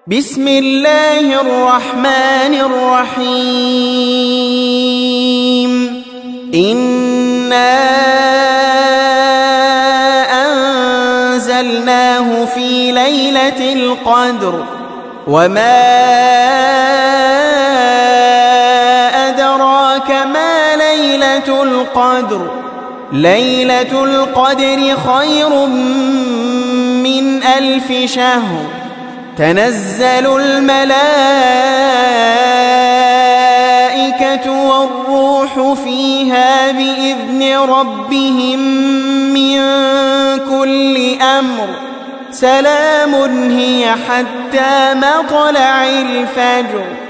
بسم الله الرحمن الرحيم إنا أنزلناه في ليلة القدر وما أدراك ما ليلة القدر ليلة القدر خير من 1000 شهر تنزل الملائكة والروح فيها بإذن ربهم من كل أمر سلام هي حتى مطلع الفجر.